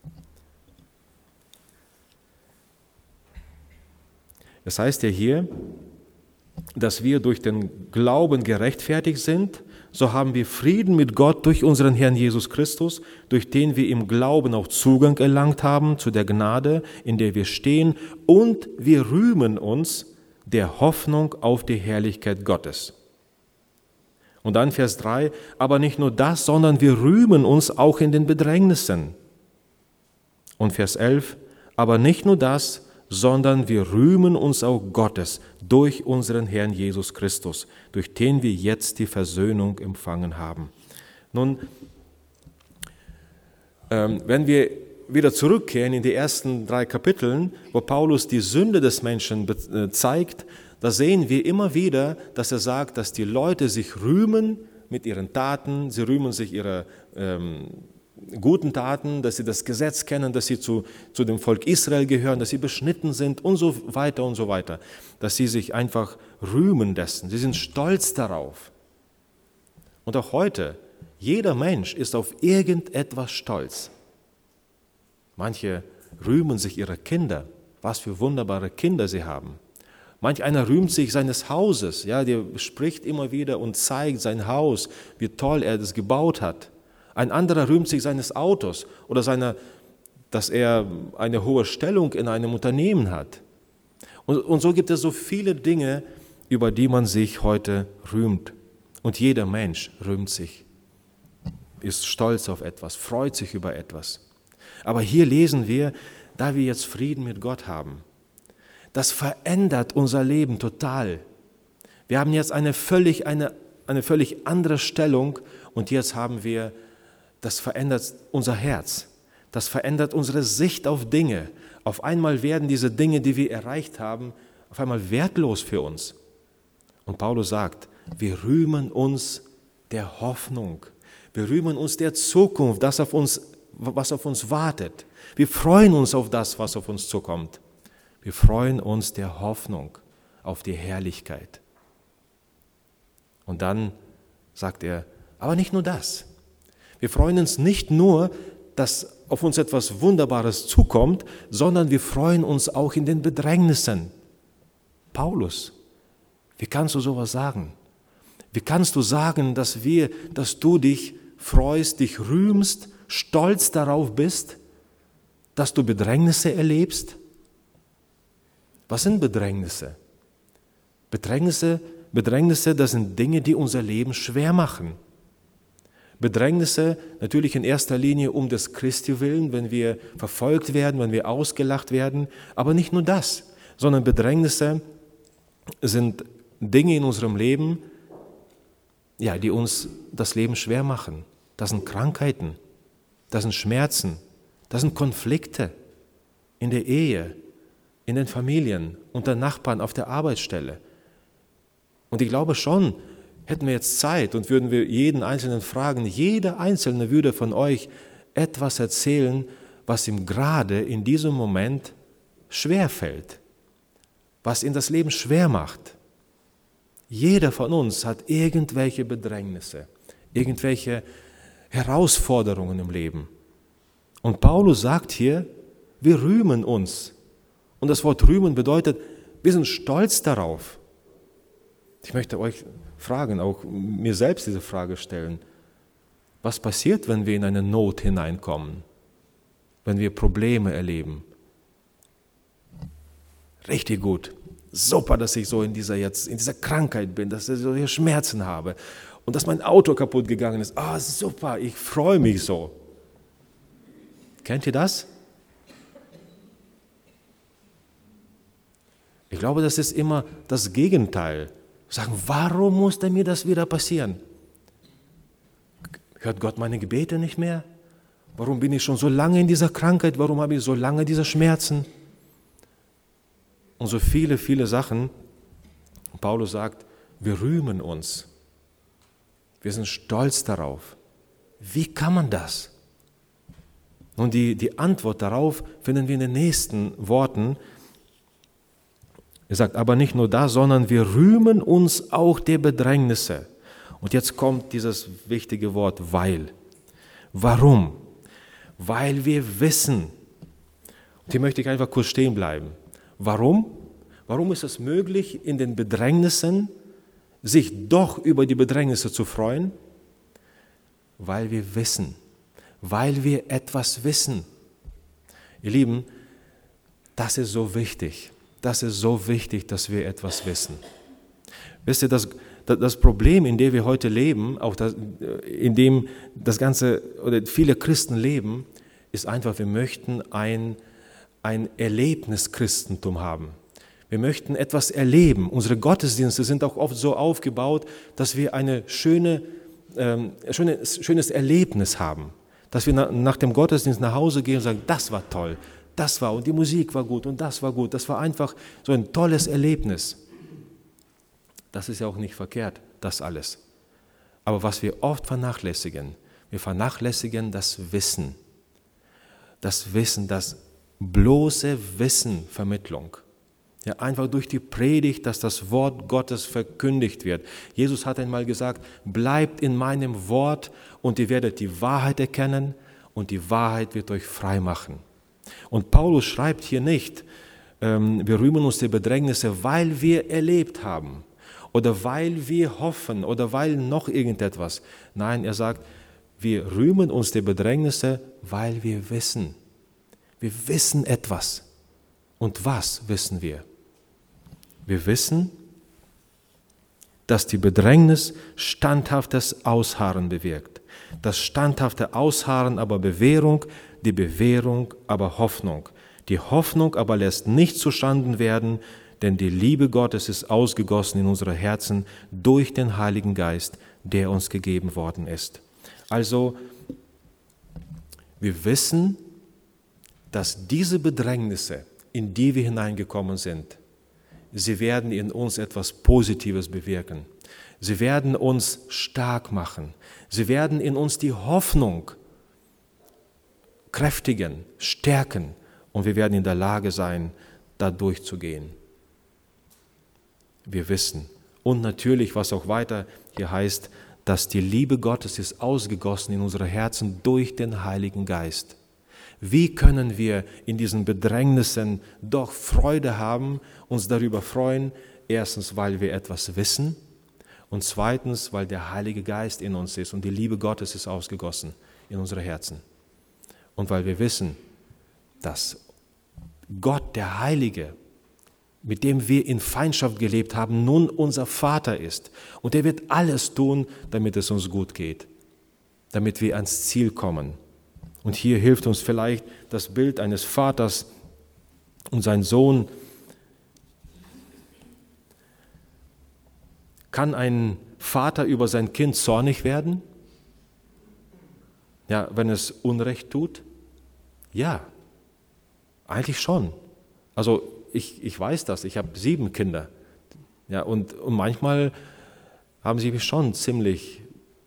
Es heißt ja hier, dass wir durch den Glauben gerechtfertigt sind, so haben wir Frieden mit Gott durch unseren Herrn Jesus Christus, durch den wir im Glauben auch Zugang erlangt haben zu der Gnade, in der wir stehen, und wir rühmen uns der Hoffnung auf die Herrlichkeit Gottes. Und dann Vers drei, aber nicht nur das, sondern wir rühmen uns auch in den Bedrängnissen. Und Vers elf, aber nicht nur das, sondern wir rühmen uns auch Gottes durch unseren Herrn Jesus Christus, durch den wir jetzt die Versöhnung empfangen haben. Nun, ähm, wenn wir wieder zurückkehren in die ersten drei Kapiteln, wo Paulus die Sünde des Menschen be- zeigt, da sehen wir immer wieder, dass er sagt, dass die Leute sich rühmen mit ihren Taten, sie rühmen sich ihrer ähm, guten Taten, dass sie das Gesetz kennen, dass sie zu, zu dem Volk Israel gehören, dass sie beschnitten sind und so weiter und so weiter. Dass sie sich einfach rühmen dessen. Sie sind stolz darauf. Und auch heute, jeder Mensch ist auf irgendetwas stolz. Manche rühmen sich ihrer Kinder, was für wunderbare Kinder sie haben. Manch einer rühmt sich seines Hauses, ja, der spricht immer wieder und zeigt sein Haus, wie toll er das gebaut hat. Ein anderer rühmt sich seines Autos oder seiner, dass er eine hohe Stellung in einem Unternehmen hat. Und, und so gibt es so viele Dinge, über die man sich heute rühmt. Und jeder Mensch rühmt sich, ist stolz auf etwas, freut sich über etwas. Aber hier lesen wir, da wir jetzt Frieden mit Gott haben, das verändert unser Leben total. Wir haben jetzt eine völlig, eine, eine völlig andere Stellung und jetzt haben wir, das verändert unser Herz, das verändert unsere Sicht auf Dinge. Auf einmal werden diese Dinge, die wir erreicht haben, auf einmal wertlos für uns. Und Paulus sagt, wir rühmen uns der Hoffnung, wir rühmen uns der Zukunft, das auf uns, was auf uns wartet. Wir freuen uns auf das, was auf uns zukommt. Wir freuen uns der Hoffnung auf die Herrlichkeit. Und dann sagt er, aber nicht nur das. Wir freuen uns nicht nur, dass auf uns etwas Wunderbares zukommt, sondern wir freuen uns auch in den Bedrängnissen. Paulus, wie kannst du sowas sagen? Wie kannst du sagen, dass wir, dass du dich freust, dich rühmst, stolz darauf bist, dass du Bedrängnisse erlebst? Was sind Bedrängnisse? Bedrängnisse, Bedrängnisse, das sind Dinge, die unser Leben schwer machen. Bedrängnisse natürlich in erster Linie um des Christi willen, wenn wir verfolgt werden, wenn wir ausgelacht werden, aber nicht nur das, sondern Bedrängnisse sind Dinge in unserem Leben, ja, die uns das Leben schwer machen. Das sind Krankheiten, das sind Schmerzen, das sind Konflikte in der Ehe, in den Familien, unter Nachbarn, auf der Arbeitsstelle. Und ich glaube schon, hätten wir jetzt Zeit und würden wir jeden Einzelnen fragen, jeder Einzelne würde von euch etwas erzählen, was ihm gerade in diesem Moment schwer fällt, was ihm das Leben schwer macht. Jeder von uns hat irgendwelche Bedrängnisse, irgendwelche Herausforderungen im Leben. Und Paulus sagt hier, wir rühmen uns. Und das Wort rühmen bedeutet, wir sind stolz darauf. Ich möchte euch fragen, auch mir selbst diese Frage stellen. Was passiert, wenn wir in eine Not hineinkommen? Wenn wir Probleme erleben? Richtig gut. Super, dass ich so in dieser, jetzt, in dieser Krankheit bin, dass ich so hier Schmerzen habe und dass mein Auto kaputt gegangen ist. Ah, super, ich freue mich so. Kennt ihr das? Ich glaube, das ist immer das Gegenteil. Sagen, warum musste mir das wieder passieren? Hört Gott meine Gebete nicht mehr? Warum bin ich schon so lange in dieser Krankheit? Warum habe ich so lange diese Schmerzen? Und so viele, viele Sachen. Paulus sagt, wir rühmen uns. Wir sind stolz darauf. Wie kann man das? Und die, die Antwort darauf finden wir in den nächsten Worten. Er sagt, aber nicht nur das, sondern wir rühmen uns auch der Bedrängnisse. Und jetzt kommt dieses wichtige Wort, weil. Warum? Weil wir wissen. Und hier möchte ich einfach kurz stehen bleiben. Warum? Warum ist es möglich, in den Bedrängnissen sich doch über die Bedrängnisse zu freuen? Weil wir wissen. Weil wir etwas wissen. Ihr Lieben, das ist so wichtig. Das ist so wichtig, dass wir etwas wissen. Wisst ihr, das, das Problem, in dem wir heute leben, auch das, in dem das ganze oder viele Christen leben, ist einfach, wir möchten ein, ein Erlebnischristentum haben. Wir möchten etwas erleben. Unsere Gottesdienste sind auch oft so aufgebaut, dass wir eine schöne, ähm, schöne, schönes Erlebnis haben. Dass wir nach, nach dem Gottesdienst nach Hause gehen und sagen, das war toll, das war und die Musik war gut und das war gut. Das war einfach so ein tolles Erlebnis. Das ist ja auch nicht verkehrt, das alles. Aber was wir oft vernachlässigen, wir vernachlässigen das Wissen. Das Wissen, das bloße Wissenvermittlung. Ja, einfach durch die Predigt, dass das Wort Gottes verkündigt wird. Jesus hat einmal gesagt, bleibt in meinem Wort und ihr werdet die Wahrheit erkennen und die Wahrheit wird euch frei machen. Und Paulus schreibt hier nicht, ähm, wir rühmen uns der Bedrängnisse, weil wir erlebt haben oder weil wir hoffen oder weil noch irgendetwas. Nein, er sagt, wir rühmen uns der Bedrängnisse, weil wir wissen. Wir wissen etwas. Und was wissen wir? Wir wissen, dass die Bedrängnis standhaftes Ausharren bewirkt. Das standhafte Ausharren aber Bewährung, die Bewährung aber Hoffnung. Die Hoffnung aber lässt nicht zustande werden, denn die Liebe Gottes ist ausgegossen in unsere Herzen durch den Heiligen Geist, der uns gegeben worden ist. Also, wir wissen, dass diese Bedrängnisse, in die wir hineingekommen sind, sie werden in uns etwas Positives bewirken. Sie werden uns stark machen. Sie werden in uns die Hoffnung kräftigen, stärken und wir werden in der Lage sein, da durchzugehen. Wir wissen. Und natürlich, was auch weiter hier heißt, dass die Liebe Gottes ist ausgegossen in unsere Herzen durch den Heiligen Geist. Wie können wir in diesen Bedrängnissen doch Freude haben, uns darüber freuen? Erstens, weil wir etwas wissen und zweitens, weil der Heilige Geist in uns ist und die Liebe Gottes ist ausgegossen in unsere Herzen. Und weil wir wissen, dass Gott, der Heilige, mit dem wir in Feindschaft gelebt haben, nun unser Vater ist. Und er wird alles tun, damit es uns gut geht, damit wir ans Ziel kommen. Und hier hilft uns vielleicht das Bild eines Vaters und sein Sohn. Kann ein Vater über sein Kind zornig werden? Ja, wenn es Unrecht tut? Ja, eigentlich schon. Also ich, ich weiß das, ich habe sieben Kinder. Ja, und, und manchmal haben sie mich schon ziemlich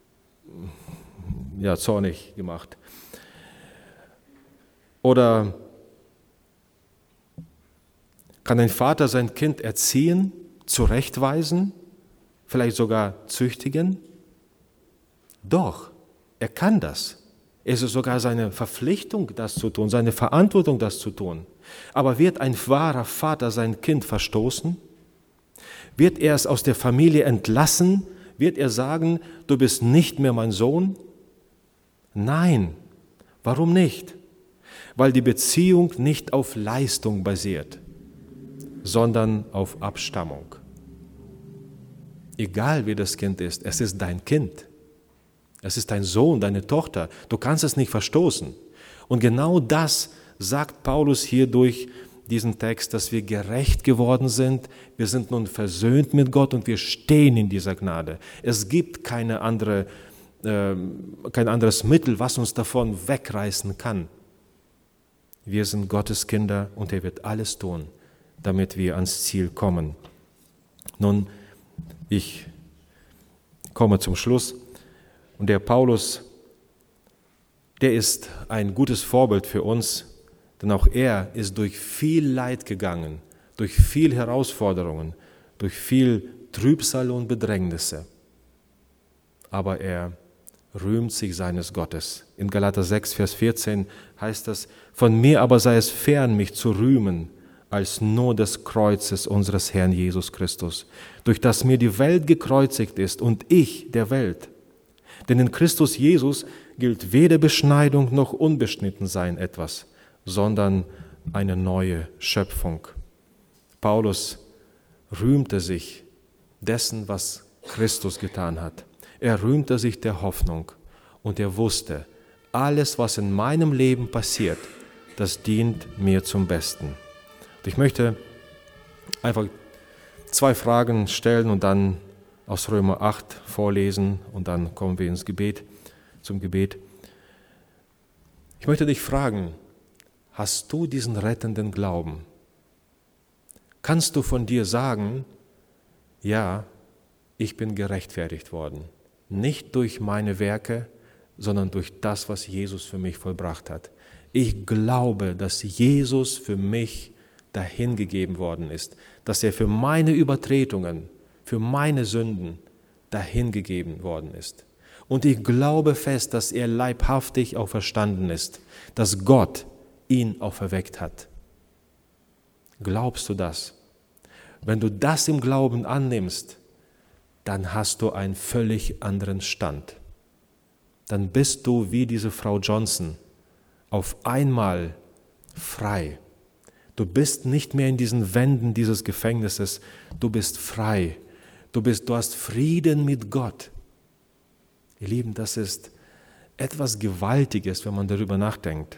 ja, zornig gemacht. Oder kann ein Vater sein Kind erziehen, zurechtweisen? vielleicht sogar züchtigen? Doch, er kann das. Es ist sogar seine Verpflichtung, das zu tun, seine Verantwortung, das zu tun. Aber wird ein wahrer Vater sein Kind verstoßen? Wird er es aus der Familie entlassen? Wird er sagen, du bist nicht mehr mein Sohn? Nein. Warum nicht? Weil die Beziehung nicht auf Leistung basiert, sondern auf Abstammung. Egal wie das Kind ist, es ist dein Kind. Es ist dein Sohn, deine Tochter. Du kannst es nicht verstoßen. Und genau das sagt Paulus hier durch diesen Text, dass wir gerecht geworden sind. Wir sind nun versöhnt mit Gott und wir stehen in dieser Gnade. Es gibt keine andere, äh, kein anderes Mittel, was uns davon wegreißen kann. Wir sind Gottes Kinder und er wird alles tun, damit wir ans Ziel kommen. Nun, ich komme zum Schluss. Und der Paulus, der ist ein gutes Vorbild für uns, denn auch er ist durch viel Leid gegangen, durch viel Herausforderungen, durch viel Trübsal und Bedrängnisse. Aber er rühmt sich seines Gottes. In Galater sechs, Vers vierzehn heißt das, von mir aber sei es fern, mich zu rühmen, als nur des Kreuzes unseres Herrn Jesus Christus, durch das mir die Welt gekreuzigt ist und ich der Welt. Denn in Christus Jesus gilt weder Beschneidung noch Unbeschnittensein etwas, sondern eine neue Schöpfung. Paulus rühmte sich dessen, was Christus getan hat. Er rühmte sich der Hoffnung und er wusste, alles, was in meinem Leben passiert, das dient mir zum Besten. Und ich möchte einfach zwei Fragen stellen und dann aus Römer acht vorlesen und dann kommen wir ins Gebet, zum Gebet. Ich möchte dich fragen, hast du diesen rettenden Glauben? Kannst du von dir sagen, ja, ich bin gerechtfertigt worden, nicht durch meine Werke, sondern durch das, was Jesus für mich vollbracht hat. Ich glaube, dass Jesus für mich dahingegeben worden ist, dass er für meine Übertretungen, für meine Sünden dahingegeben worden ist. Und ich glaube fest, dass er leibhaftig auferstanden ist, dass Gott ihn auferweckt hat. Glaubst du das? Wenn du das im Glauben annimmst, dann hast du einen völlig anderen Stand. Dann bist du wie diese Frau Johnson auf einmal frei. Du bist nicht mehr in diesen Wänden dieses Gefängnisses, du bist frei. Du bist, du hast Frieden mit Gott. Ihr Lieben, das ist etwas Gewaltiges, wenn man darüber nachdenkt,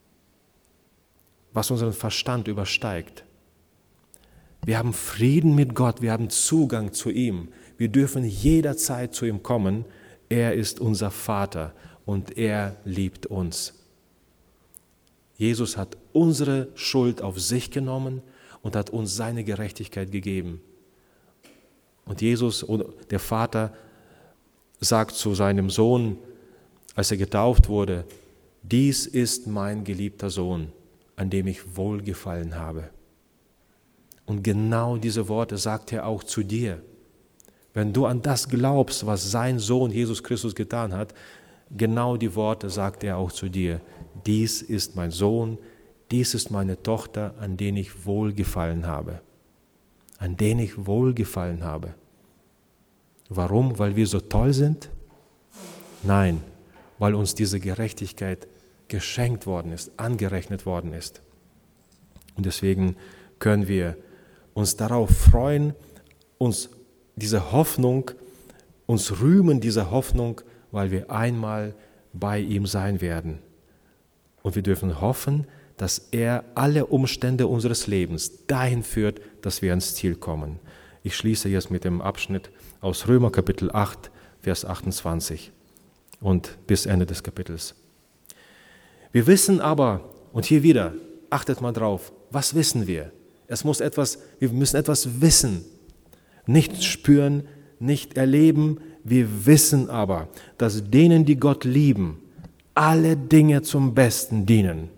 was unseren Verstand übersteigt. Wir haben Frieden mit Gott, wir haben Zugang zu ihm. Wir dürfen jederzeit zu ihm kommen. Er ist unser Vater und er liebt uns. Jesus hat unsere Schuld auf sich genommen und hat uns seine Gerechtigkeit gegeben. Und Jesus, der Vater, sagt zu seinem Sohn, als er getauft wurde, dies ist mein geliebter Sohn, an dem ich wohlgefallen habe. Und genau diese Worte sagt er auch zu dir. Wenn du an das glaubst, was sein Sohn Jesus Christus getan hat, genau die Worte sagt er auch zu dir. Dies ist mein Sohn, dies ist meine Tochter, an denen ich wohlgefallen habe. An denen ich wohlgefallen habe. Warum? Weil wir so toll sind? Nein, weil uns diese Gerechtigkeit geschenkt worden ist, angerechnet worden ist. Und deswegen können wir uns darauf freuen, uns diese Hoffnung, uns rühmen dieser Hoffnung, weil wir einmal bei ihm sein werden. Und wir dürfen hoffen, dass er alle Umstände unseres Lebens dahin führt, dass wir ans Ziel kommen. Ich schließe jetzt mit dem Abschnitt aus Römer Kapitel acht, Vers achtundzwanzig und bis Ende des Kapitels. Wir wissen aber, und hier wieder, achtet mal drauf, was wissen wir? Es muss etwas, wir müssen etwas wissen, nicht spüren, nicht erleben. Wir wissen aber, dass denen, die Gott lieben, alle Dinge zum Besten dienen.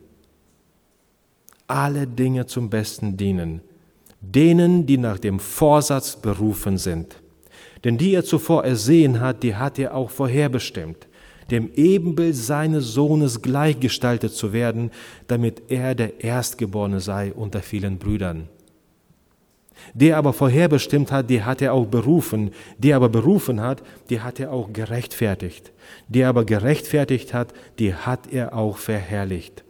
Alle Dinge zum Besten dienen. Denen, die nach dem Vorsatz berufen sind. Denn die er zuvor ersehen hat, die hat er auch vorherbestimmt, dem Ebenbild seines Sohnes gleichgestaltet zu werden, damit er der Erstgeborene sei unter vielen Brüdern. Der aber vorherbestimmt hat, die hat er auch berufen. Der aber berufen hat, die hat er auch gerechtfertigt. Der aber gerechtfertigt hat, die hat er auch verherrlicht.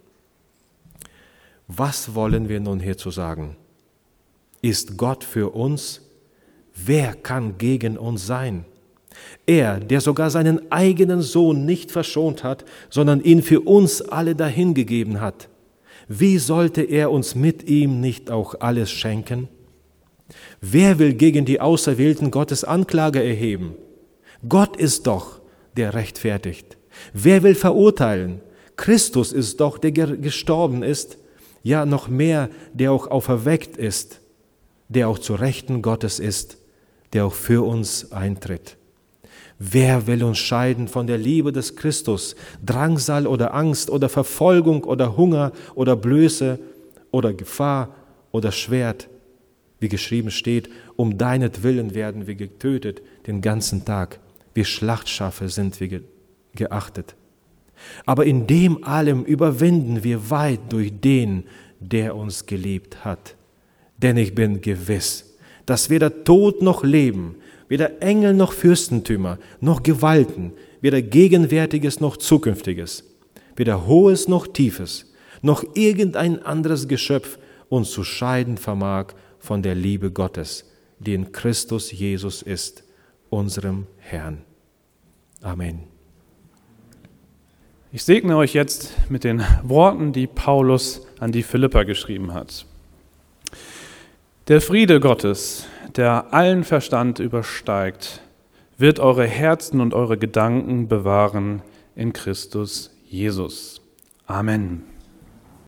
Was wollen wir nun hierzu sagen? Ist Gott für uns? Wer kann gegen uns sein? Er, der sogar seinen eigenen Sohn nicht verschont hat, sondern ihn für uns alle dahingegeben hat. Wie sollte er uns mit ihm nicht auch alles schenken? Wer will gegen die Auserwählten Gottes Anklage erheben? Gott ist doch, der rechtfertigt. Wer will verurteilen? Christus ist doch, der gestorben ist, ja noch mehr, der auch auferweckt ist, der auch zu Rechten Gottes ist, der auch für uns eintritt. Wer will uns scheiden von der Liebe des Christus? Drangsal oder Angst oder Verfolgung oder Hunger oder Blöße oder Gefahr oder Schwert? Wie geschrieben steht, um deinetwillen werden wir getötet den ganzen Tag. Wie Schlachtschafe sind wir ge- geachtet. Aber in dem allem überwinden wir weit durch den, der uns geliebt hat. Denn ich bin gewiss, dass weder Tod noch Leben, weder Engel noch Fürstentümer, noch Gewalten, weder Gegenwärtiges noch Zukünftiges, weder Hohes noch Tiefes, noch irgendein anderes Geschöpf uns zu scheiden vermag von der Liebe Gottes, die in Christus Jesus ist, unserem Herrn. Amen. Ich segne euch jetzt mit den Worten, die Paulus an die Philipper geschrieben hat. Der Friede Gottes, der allen Verstand übersteigt, wird eure Herzen und eure Gedanken bewahren in Christus Jesus. Amen.